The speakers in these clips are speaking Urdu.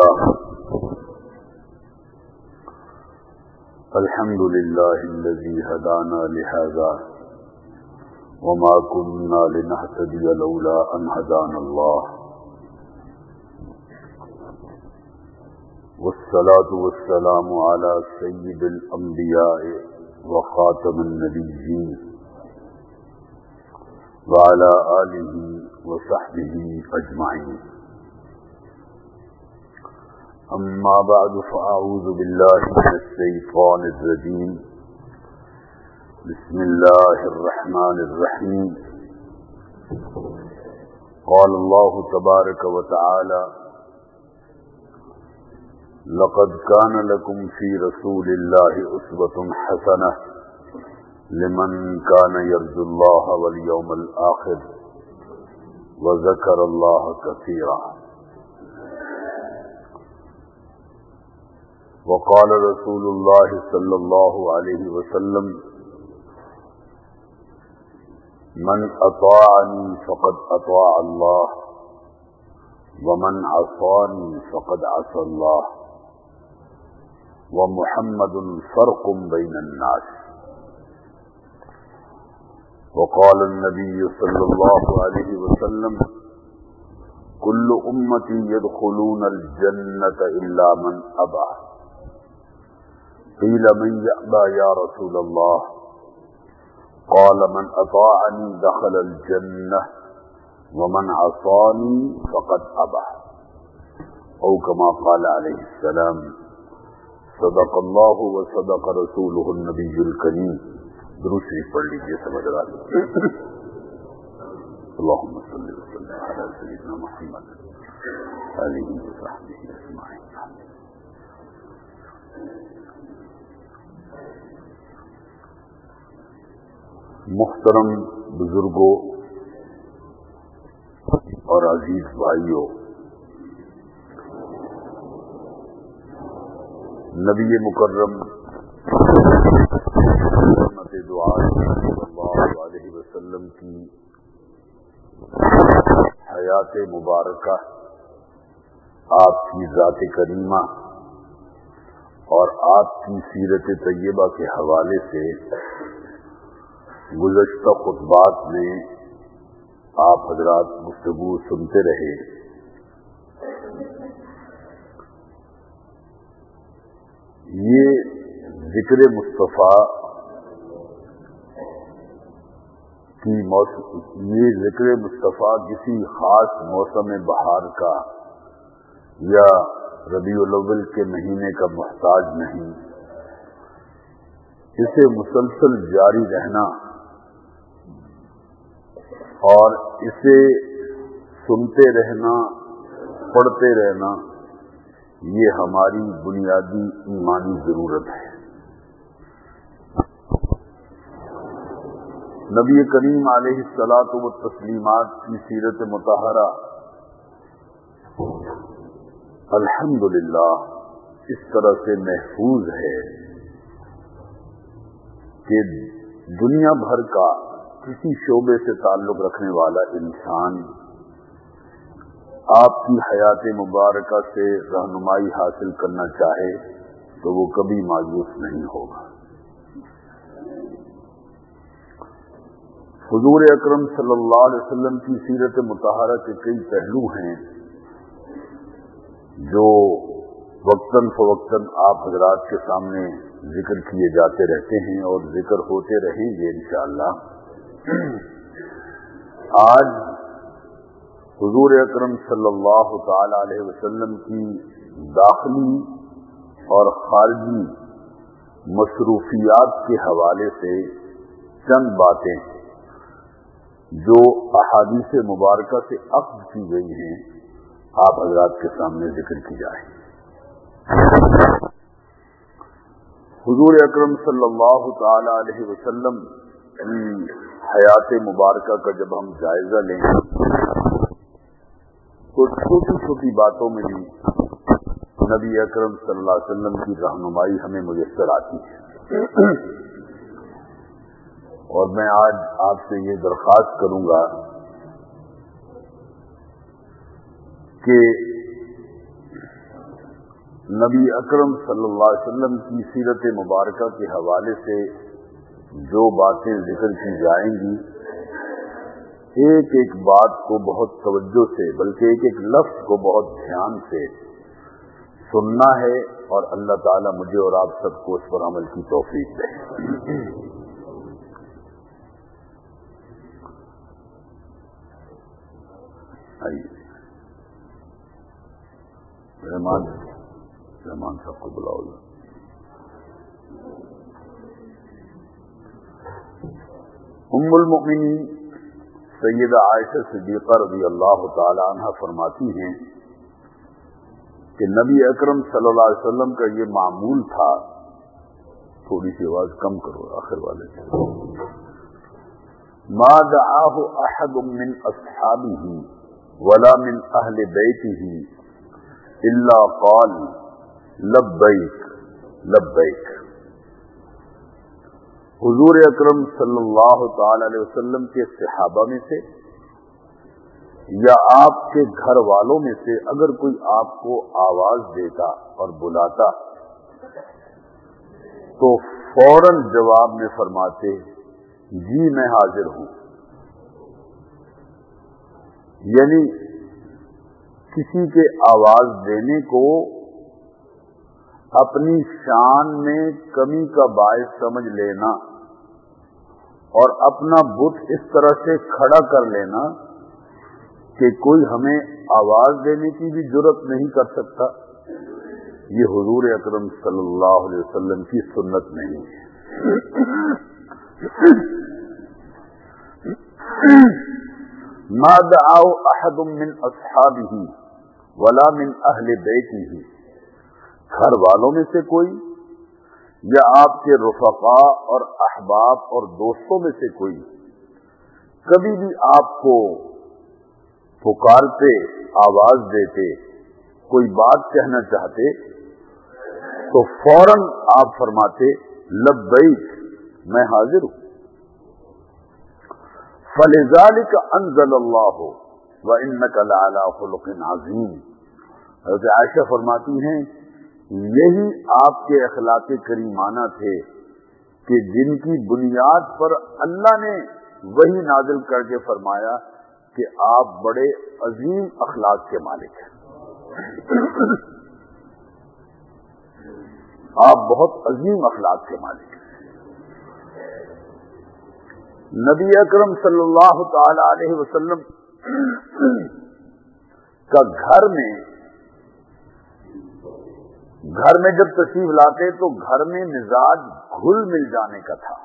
الحمد لله الذي هدانا لهذا وما كنا لنهتدي لولا أن هدانا الله والصلاة والسلام على سيد الأنبياء وخاتم النبيين وعلى آله وصحبه أجمعين أما بعد فأعوذ بالله من الشيطان الرجيم بسم الله الرحمن الرحيم قال الله تبارك وتعالى لقد كان لكم في رسول الله أسوة حسنة لمن كان يرجو الله واليوم الآخر وذكر الله كثيرا وقال رسول الله صلى الله عليه وسلم من أطاعني فقد أطاع الله ومن عصاني فقد عصى الله ومحمد فرق بين الناس وقال النبي صلى الله عليه وسلم كل أمتي يدخلون الجنة إلا من أبى قيل من يأبى يا رسول الله قال من أطاعني دخل الجنة ومن عصاني فقد أبى أو كما قال عليه السلام صدق الله وصدق رسوله النبي الكريم درود شریف پڑھ لیجیے سمجھ رہا اللهم صل وسلم على سيدنا محمد آله وصحبه أجمعين. محترم بزرگوں اور عزیز بھائیوں، نبی مکرم رحمت دعا صلی اللہ علیہ وسلم کی حیات مبارکہ، آپ کی ذات کریمہ اور آپ کی سیرت طیبہ کے حوالے سے گزشتہ خطبات میں آپ حضرات گفتگو سنتے رہے. یہ ذکر مصطفیٰ کسی خاص موسم بہار کا یا ربیع الاول کے مہینے کا محتاج نہیں. اسے مسلسل جاری رہنا اور اسے سنتے رہنا، پڑھتے رہنا، یہ ہماری بنیادی ایمانی ضرورت ہے. نبی کریم علیہ الصلاۃ والتسلیمات کی سیرت مطہرہ الحمدللہ اس طرح سے محفوظ ہے کہ دنیا بھر کا کسی شعبے سے تعلق رکھنے والا انسان آپ کی حیات مبارکہ سے رہنمائی حاصل کرنا چاہے تو وہ کبھی مایوس نہیں ہوگا. حضور اکرم صلی اللہ علیہ وسلم کی سیرت مطہرہ کے کئی پہلو ہیں جو وقتاً فوقتاً آپ حضرات کے سامنے ذکر کیے جاتے رہتے ہیں اور ذکر ہوتے رہیں گے انشاءاللہ. آج حضور اکرم صلی اللہ تعالی علیہ وسلم کی داخلی اور خارجی مصروفیات کے حوالے سے چند باتیں جو احادیث مبارکہ سے اخذ کی گئی ہیں آپ حضرات کے سامنے ذکر کی جائیں. حضور اکرم صلی اللہ تعالی علیہ وسلم کی حیات مبارکہ کا جب ہم جائزہ لیں تو چھوٹی چھوٹی باتوں میں بھی نبی اکرم صلی اللہ علیہ وسلم کی رہنمائی ہمیں میسر آتی ہے. اور میں آج آپ سے یہ درخواست کروں گا کہ نبی اکرم صلی اللہ علیہ وسلم کی سیرت مبارکہ کے حوالے سے جو باتیں ذکر کی جائیں گی، ایک ایک بات کو بہت توجہ سے، بلکہ ایک ایک لفظ کو بہت دھیان سے سننا ہے، اور اللہ تعالیٰ مجھے اور آپ سب کو اس پر عمل کی توفیق دے۔ رحمان صاحب کو بلاؤ۔ ام المؤمنین سیدہ عائشہ صدیقہ رضی اللہ تعالی عنہ فرماتی ہیں کہ نبی اکرم صلی اللہ علیہ وسلم کا یہ معمول تھا، تھوڑی سی آواز کم کرو آخر والے سے، ما دعاہ احد من اصحابہ ولا من اہل بیتہ الا قال لبیک لبیک۔ حضور اکرم صلی اللہ تعالی علیہ وسلم کے صحابہ میں سے یا آپ کے گھر والوں میں سے اگر کوئی آپ کو آواز دیتا اور بلاتا تو فوراً جواب میں فرماتے جی میں حاضر ہوں۔ یعنی کسی کے آواز دینے کو اپنی شان میں کمی کا باعث سمجھ لینا اور اپنا بت اس طرح سے کھڑا کر لینا کہ کوئی ہمیں آواز دینے کی بھی جرأت نہیں کر سکتا، یہ حضور اکرم صلی اللہ علیہ وسلم کی سنت نہیں ہے۔ ما دعا احد من اصحابہ ولا من اہل بیتہ، گھر والوں میں سے کوئی یا آپ کے رفقاء اور احباب اور دوستوں میں سے کوئی کبھی بھی آپ کو پکارتے، آواز دیتے، کوئی بات کہنا چاہتے تو فوراً آپ فرماتے لبیک میں حاضر ہوں۔ فلذلک انزل اللہ وانک لعلی خلق عظیم۔ حضرت عائشہ فرماتی ہیں یہی آپ کے اخلاق کریمانہ تھے کہ جن کی بنیاد پر اللہ نے وہی نازل کر کے فرمایا کہ آپ بڑے عظیم اخلاق کے مالک ہیں، آپ بہت عظیم اخلاق کے مالک ہیں۔ نبی اکرم صلی اللہ تعالی علیہ وسلم کا گھر میں جب تشریف لاتے تو گھر میں مزاج گھل مل جانے کا تھا۔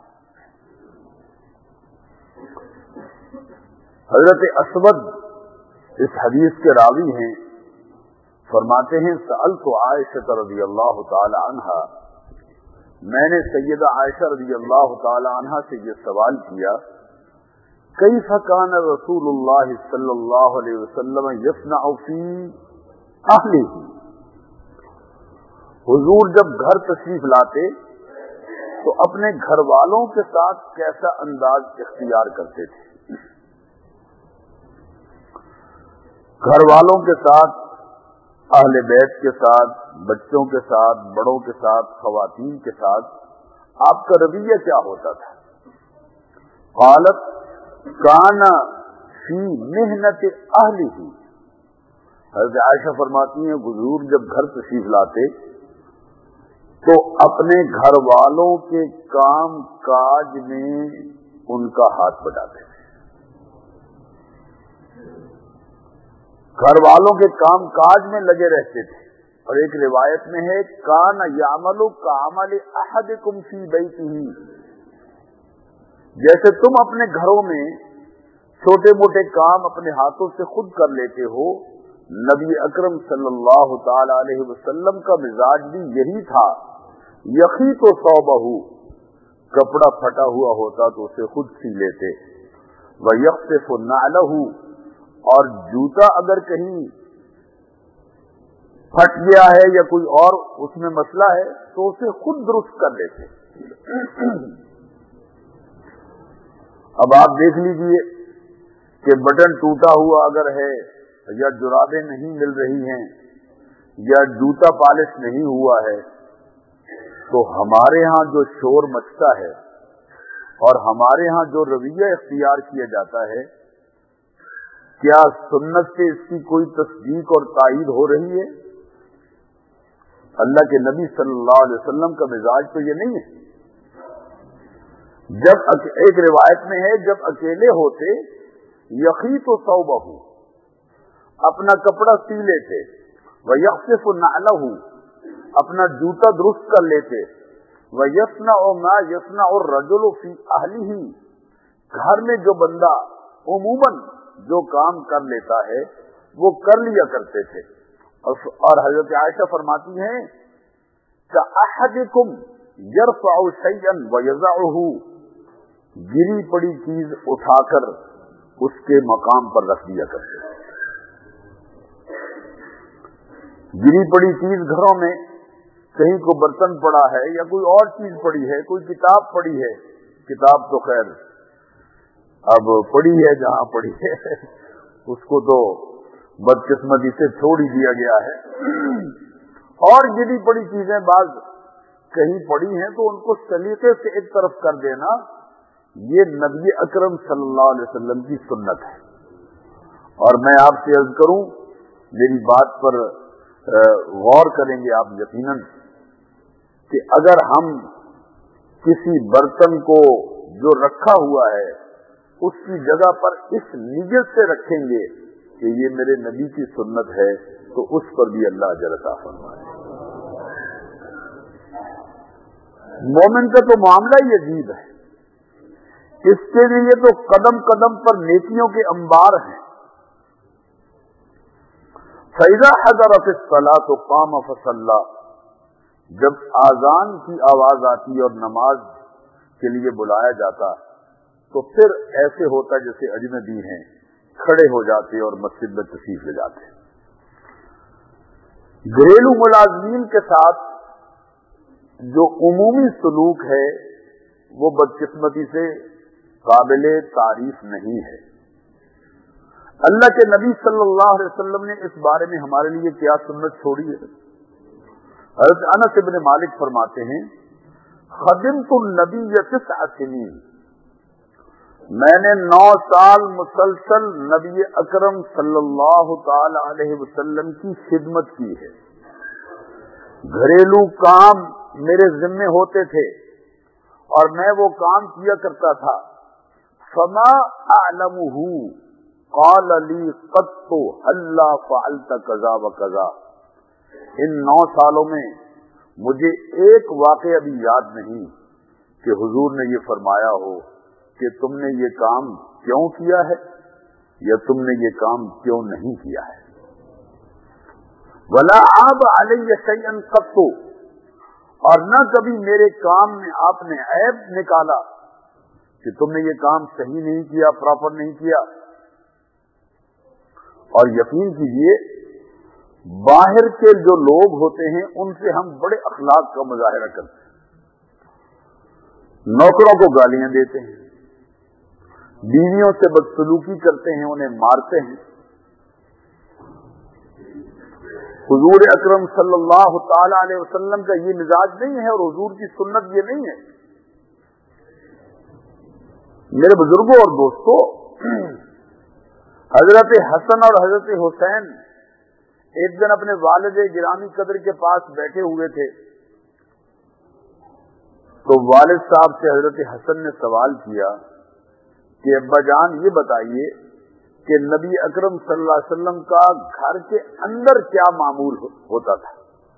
حضرت اسود اس حدیث کے راوی ہیں، فرماتے ہیں سألت عائشہ رضی اللہ تعالی عنہا، میں نے سیدہ عائشہ رضی اللہ تعالی عنہا سے یہ سوال کیا کیف کان رسول اللہ صلی اللہ علیہ وسلم یصنع فی اہلہ، حضور جب گھر تشریف لاتے تو اپنے گھر والوں کے ساتھ کیسا انداز اختیار کرتے تھے؟ گھر والوں کے ساتھ، اہل بیت کے ساتھ، بچوں کے ساتھ، بڑوں کے ساتھ، خواتین کے ساتھ آپ کا رویہ کیا ہوتا تھا؟ قالت کان فی محنت اہلہ، حضرت عائشہ فرماتی ہیں حضور جب گھر تشریف لاتے تو اپنے گھر والوں کے کام کاج میں ان کا ہاتھ بٹاتے تھے، گھر والوں کے کام کاج میں لگے رہتے تھے۔ اور ایک روایت میں ہے کان یعمل کعمل احدکم فی بیتہ، جیسے تم اپنے گھروں میں چھوٹے موٹے کام اپنے ہاتھوں سے خود کر لیتے ہو، نبی اکرم صلی اللہ تعالی علیہ وسلم کا مزاج بھی یہی تھا۔ یخیط ثوبہ، کپڑا پھٹا ہوا ہوتا تو اسے خود سی لیتے، ویخفف نعلہ، اور جوتا اگر کہیں پھٹ گیا ہے یا کوئی اور اس میں مسئلہ ہے تو اسے خود درست کر لیتے۔ اب آپ دیکھ لیجئے کہ بٹن ٹوٹا ہوا اگر ہے یا جرابیں نہیں مل رہی ہیں یا جوتا پالش نہیں ہوا ہے تو ہمارے ہاں جو شور مچتا ہے اور ہمارے ہاں جو رویہ اختیار کیا جاتا ہے، کیا سنت سے اس کی کوئی تصدیق اور تائید ہو رہی ہے؟ اللہ کے نبی صلی اللہ علیہ وسلم کا مزاج تو یہ نہیں ہے۔ جب ایک روایت میں ہے جب اکیلے ہوتے یخیط ثوبہ، اپنا کپڑا سی لیتے، ویخصف نعلہ، اپنا جوتا درست کر لیتے، ویصنع ما یصنع الرجل فی اہلہ، گھر میں جو بندہ عموماً جو کام کر لیتا ہے وہ کر لیا کرتے تھے۔ اور حضرت عائشہ فرماتی ہیں کأحدکم یرفع شیئا ویضعہ، گری پڑی چیز اٹھا کر اس کے مقام پر رکھ دیا کرتے تھے۔ گری پڑی چیز گھروں میں کہیں کو برتن پڑا ہے یا کوئی اور چیز پڑی ہے، کوئی کتاب پڑی ہے، کتاب تو خیر اب پڑی ہے جہاں پڑی ہے، اس کو تو بدقسمتی سے چھوڑ ہی دیا گیا ہے، اور گری پڑی چیزیں بعض کہیں پڑی ہیں تو ان کو سلیقے سے ایک طرف کر دینا، یہ نبی اکرم صلی اللہ علیہ وسلم کی سنت ہے۔ اور میں آپ سے عرض کروں، میری بات پر غور کریں گے آپ یقیناً، کہ اگر ہم کسی برتن کو جو رکھا ہوا ہے اس کی جگہ پر اس نیت سے رکھیں گے کہ یہ میرے نبی کی سنت ہے، تو اس پر بھی اللہ اجر عطا فرمائے۔ مومن کا تو معاملہ ہی عجیب ہے، اس کے لیے تو قدم قدم پر نیکیوں کے انبار ہیں۔ فَإِذَا حَضَرَتِ الصَّلَاةُ قَامَ فَصَلَّى، جب آذان کی آواز آتی اور نماز کے لیے بلایا جاتا تو پھر ایسے ہوتا جیسے اجنبی ہیں، کھڑے ہو جاتے اور مسجد میں تشریف لے جاتے۔ گھریلو ملازمین کے ساتھ جو عمومی سلوک ہے وہ بدقسمتی سے قابل تعریف نہیں ہے۔ اللہ کے نبی صلی اللہ علیہ وسلم نے اس بارے میں ہمارے لیے کیا سنت چھوڑی ہے؟ حضرت انس بن مالک فرماتے ہیں خدمت النبی 9 سنین، میں نے 9 سال مسلسل نبی اکرم صلی اللہ تعالی علیہ وسلم کی خدمت کی ہے۔ گھریلو کام میرے ذمے ہوتے تھے اور میں وہ کام کیا کرتا تھا۔ فما اعلمہ قال لی قط ہلا فعلت کذا و کذا، ان 9 سالوں میں مجھے ایک واقعہ بھی یاد نہیں کہ حضور نے یہ فرمایا ہو کہ تم نے یہ کام کیوں کیا ہے یا تم نے یہ کام کیوں نہیں کیا ہے۔ ولا عاب علی شیئا قط، اور نہ کبھی میرے کام میں آپ نے عیب نکالا کہ تم نے یہ کام صحیح نہیں کیا، پراپر نہیں کیا۔ اور یقین کیجئے باہر کے جو لوگ ہوتے ہیں ان سے ہم بڑے اخلاق کا مظاہرہ کرتے ہیں، نوکروں کو گالیاں دیتے ہیں، بیویوں سے بدسلوکی کرتے ہیں، انہیں مارتے ہیں۔ حضور اکرم صلی اللہ تعالی علیہ وسلم کا یہ مزاج نہیں ہے اور حضور کی سنت یہ نہیں ہے۔ میرے بزرگوں اور دوستوں، حضرت حسن اور حضرت حسین ایک دن اپنے والد گرامی قدر کے پاس بیٹھے ہوئے تھے، تو والد صاحب سے حضرت حسن نے سوال کیا کہ ابا جان یہ بتائیے کہ نبی اکرم صلی اللہ علیہ وسلم کا گھر کے اندر کیا معمول ہوتا تھا؟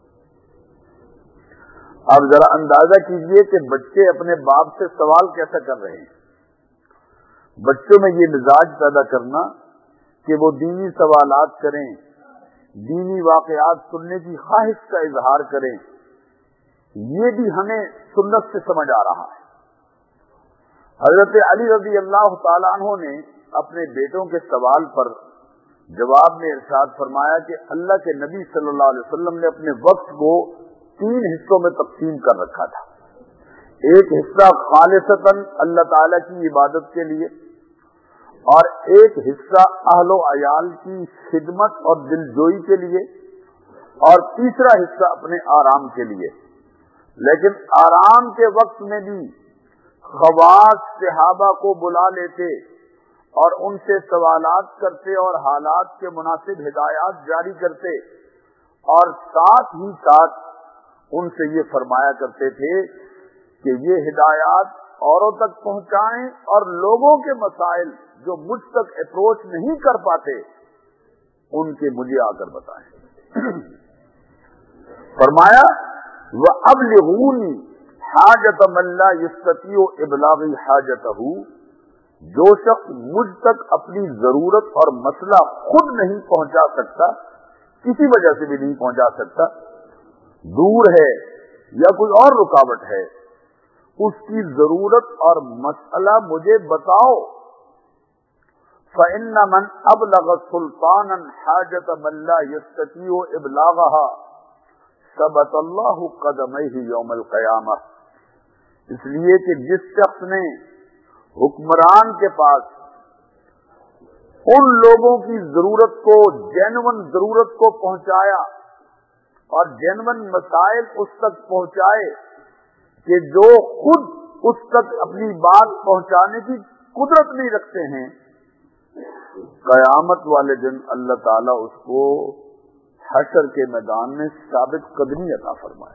آپ ذرا اندازہ کیجئے کہ بچے اپنے باپ سے سوال کیسا کر رہے ہیں۔ بچوں میں یہ مزاج پیدا کرنا کہ وہ دینی سوالات کریں، دینی واقعات سننے کی خواہش کا اظہار کریں، یہ بھی ہمیں سنت سے سمجھ آ رہا ہے۔ حضرت علی رضی اللہ تعالیٰ عنہ نے اپنے بیٹوں کے سوال پر جواب میں ارشاد فرمایا کہ اللہ کے نبی صلی اللہ علیہ وسلم نے اپنے وقت کو 3 حصوں میں تقسیم کر رکھا تھا۔ ایک حصہ خالصتاً اللہ تعالیٰ کی عبادت کے لیے، اور ایک حصہ اہل و عیال کی خدمت اور دلجوئی کے لیے، اور تیسرا حصہ اپنے آرام کے لیے. لیکن آرام کے وقت میں بھی خواص صحابہ کو بلا لیتے اور ان سے سوالات کرتے اور حالات کے مناسب ہدایات جاری کرتے، اور ساتھ ہی ساتھ ان سے یہ فرمایا کرتے تھے کہ یہ ہدایات اوروں تک پہنچائیں اور لوگوں کے مسائل جو مجھ تک اپروچ نہیں کر پاتے ان کے مجھے آ کر بتائیں. فرمایا وَأَبْلِغُونِي حَاجَةَ مَن لَّا يَسْتَطِيعُ إِبْلَاغِ حَاجَتَهُ، جو شخص مجھ تک اپنی ضرورت اور مسئلہ خود نہیں پہنچا سکتا، کسی وجہ سے بھی نہیں پہنچا سکتا، دور ہے یا کوئی اور رکاوٹ ہے، اس کی ضرورت اور مسئلہ مجھے بتاؤ. فَإِنَّ مَنْ أَبْلَغَ سُلْطَانًا حَاجَةَ مَن لَّا يَسْتَطِيعُ إِبْلَاغَهَا ثبت اللہ قدمہ یوم القیامہ. اس لیے کہ جس شخص نے حکمران کے پاس ان لوگوں کی ضرورت کو، جینون ضرورت کو پہنچایا اور جینون مسائل اس تک پہنچائے کہ جو خود اس تک اپنی بات پہنچانے کی قدرت نہیں رکھتے ہیں، قیامت والے دن اللہ تعالیٰ اس کو حشر کے میدان میں ثابت قدمی عطا فرمائے.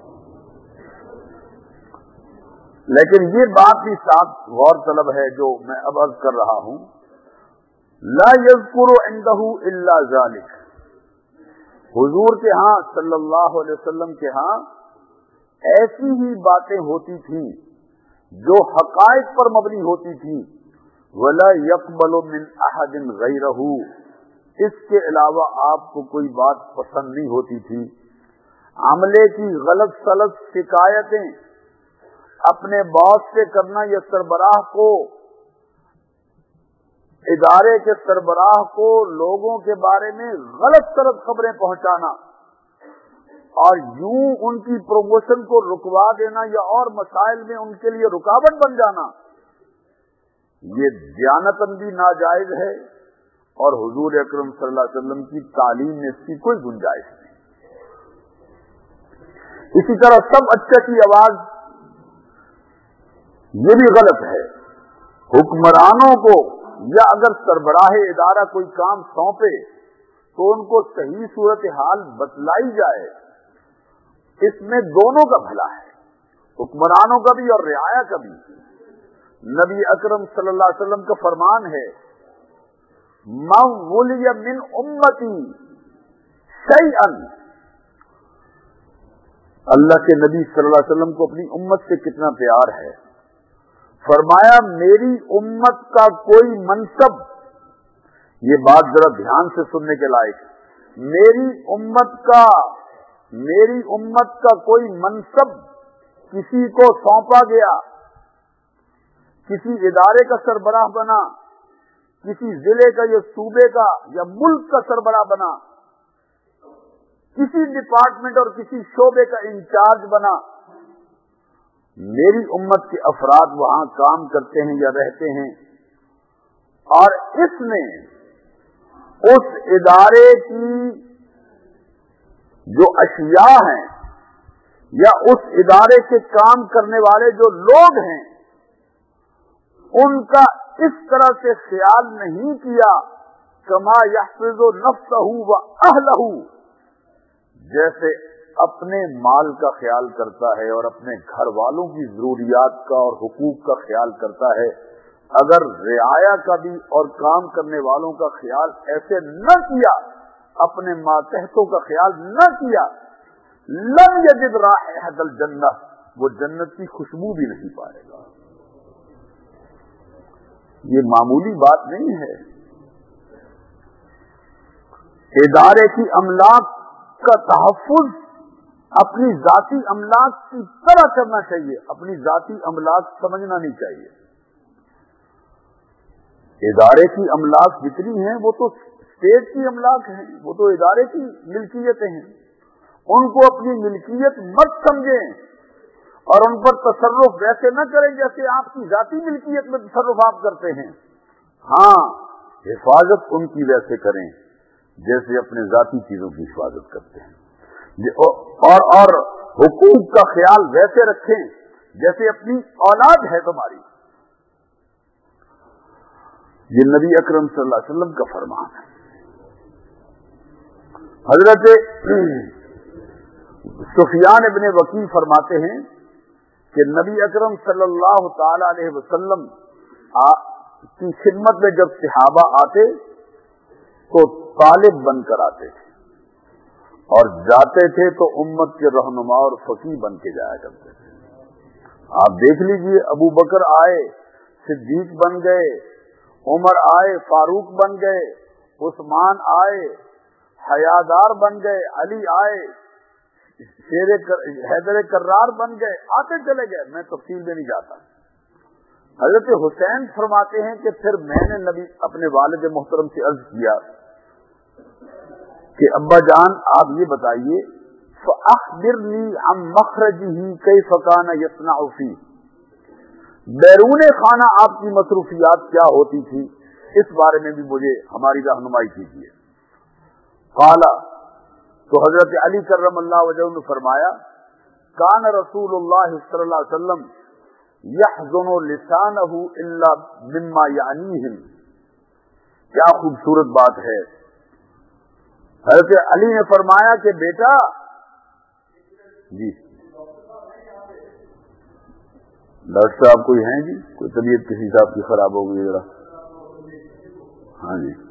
لیکن یہ بات بھی ساتھ غور طلب ہے جو میں اب عرض کر رہا ہوں، لا یذکر عنده الا ذلک. حضور کے ہاں صلی اللہ علیہ وسلم کے ہاں ایسی ہی باتیں ہوتی تھیں جو حقائق پر مبنی ہوتی تھیں. ولا يقبل من احد غیرہ، اس کے علاوہ آپ کو کوئی بات پسند نہیں ہوتی تھی. عملے کی غلط سلط شکایتیں اپنے باس سے کرنا یا سربراہ کو، ادارے کے سربراہ کو لوگوں کے بارے میں غلط سلط خبریں پہنچانا اور یوں ان کی پروموشن کو رکوا دینا یا اور مسائل میں ان کے لیے رکاوٹ بن جانا، یہ دیانتاً بھی ناجائز ہے اور حضور اکرم صلی اللہ علیہ وسلم کی تعلیم میں اس کی کوئی گنجائش نہیں. اسی طرح سب اچھے کی آواز، یہ بھی غلط ہے. حکمرانوں کو یا اگر سربراہ ادارہ کوئی کام سونپے تو ان کو صحیح صورتحال بتلائی جائے. اس میں دونوں کا بھلا ہے، حکمرانوں کا بھی اور رعایا کا بھی. نبی اکرم صلی اللہ علیہ وسلم کا فرمان ہے من ولی من امتی شیئا. اللہ کے نبی صلی اللہ علیہ وسلم کو اپنی امت سے کتنا پیار ہے. فرمایا میری امت کا کوئی منصب، یہ بات ذرا دھیان سے سننے کے لائق، میری امت کا کوئی منصب کسی کو سونپا گیا، کسی ادارے کا سربراہ بنا، کسی ضلع کا یا صوبے کا یا ملک کا سربراہ بنا، کسی ڈپارٹمنٹ اور کسی شعبے کا انچارج بنا، میری امت کے افراد وہاں کام کرتے ہیں یا رہتے ہیں اور اس نے اس ادارے کی جو اشیاء ہیں یا اس ادارے کے کام کرنے والے جو لوگ ہیں ان کا اس طرح سے خیال نہیں کیا کما یحفظ نفسہ و اہلہ، جیسے اپنے مال کا خیال کرتا ہے اور اپنے گھر والوں کی ضروریات کا اور حقوق کا خیال کرتا ہے. اگر رعایا کا بھی اور کام کرنے والوں کا خیال ایسے نہ کیا، اپنے ماتحتوں کا خیال نہ کیا، لم یجد رائحۃ الجنہ، وہ جنت کی خوشبو بھی نہیں پائے گا. یہ معمولی بات نہیں ہے. ادارے کی املاک کا تحفظ اپنی ذاتی املاک کی طرح کرنا چاہیے، اپنی ذاتی املاک سمجھنا نہیں چاہیے. ادارے کی املاک جتنی ہیں وہ تو اسٹیٹ کی املاک ہیں، وہ تو ادارے کی ملکیتیں ہیں، ان کو اپنی ملکیت مت سمجھیں اور ان پر تصرف ویسے نہ کریں جیسے آپ کی ذاتی ملکیت میں تصرف آپ کرتے ہیں. ہاں، حفاظت ان کی ویسے کریں جیسے اپنے ذاتی چیزوں کی حفاظت کرتے ہیں. اور حقوق کا خیال ویسے رکھیں جیسے اپنی اولاد ہے تمہاری. یہ نبی اکرم صلی اللہ علیہ وسلم کا فرمان ہے. حضرت سفیان ابن وکیع فرماتے ہیں کہ نبی اکرم صلی اللہ تعالی علیہ وسلم کی خدمت میں جب صحابہ آتے تو طالب بن کر آتے تھے اور جاتے تھے تو امت کے رہنما اور فقیہ بن کے جایا کرتے تھے. آپ دیکھ لیجئے، ابو بکر آئے صدیق بن گئے، عمر آئے فاروق بن گئے، عثمان آئے حیادار بن گئے، علی آئے حیدر کرار بن گئے، آتے چلے گئے. میں تفصیل میں نہیں جاتا. حضرت حسین فرماتے ہیں کہ پھر میں نے نبی اپنے والد محترم سے عرض کیا کہ ابا جان آپ یہ بتائیے فَأَخْبِرْنِي عَنْ مَخْرَجِهِ كَيْفَ كَانَ يَصْنَعُ فِيهِ، بیرون خانہ آپ کی مصروفیات کیا ہوتی تھی، اس بارے میں بھی مجھے ہماری رہنمائی کیجیے. قال، تو حضرت علی کرم اللہ وجہہ نے فرمایا کان رسول اللہ صلی اللہ علیہ وسلم یحزن لسانہ الا مما یعنیہم. کیا خوبصورت بات ہے. حضرت علی نے فرمایا کہ بیٹا جی ڈاکٹر صاحب کوئی ہیں جی، کوئی طبیعت کسی صاحب کی خراب ہو گئی ذرا. ہاں جی